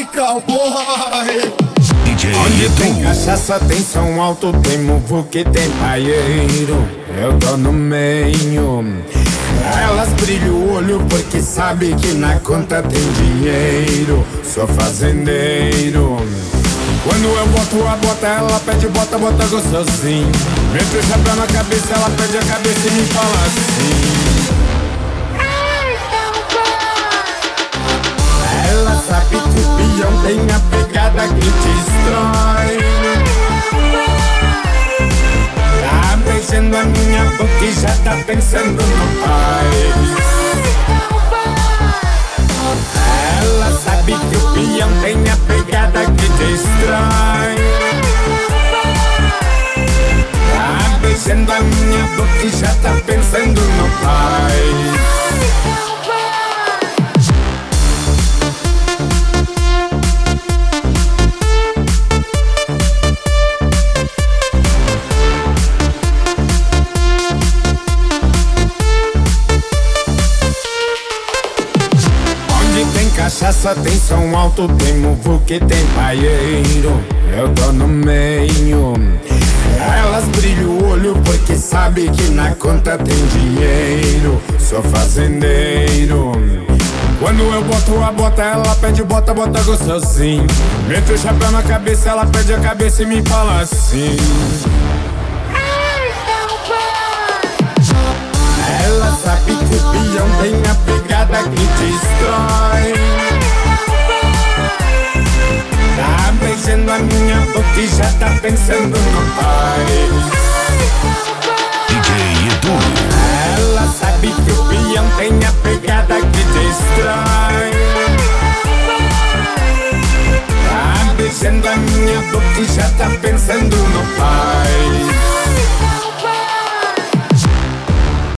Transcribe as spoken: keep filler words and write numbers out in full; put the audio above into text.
cowboy. D J Onde tem Edu. cachaça, tem som alto, tem muvuque, tem paieiro. Eu tô no meio. Elas brilham o olho porque sabe que na conta tem dinheiro. Sou fazendeiro. Quando eu boto a bota, ela pede bota, bota gostosinho. Meto o chapéu na cabeça, ela pede a cabeça e me fala assim. Ela sabe que o peão tem a pegada que destrói. Tá beijando a minha boca e já tá pensando no pai. Ela sabe que o peão tem a pegada que destrói. Tá beijando a minha boca e já tá pensando no pai. Cachaça, tem som alto, tem muvuque, tem paieiro. Eu tô no meio. Elas brilham o olho porque sabe que na conta tem dinheiro. Sou fazendeiro. Quando eu boto a bota, ela pede bota, bota gostosinho. Meto o chapéu na cabeça, ela pede a cabeça e me fala assim. Ela sabe que o peão tem a pegada que destrói. Tá beijando a minha boca e já tá pensando no pai. D J Edu. Ela sabe que o peão tem a pegada que destrói. Tá beijando a minha boca e já tá pensando no pai.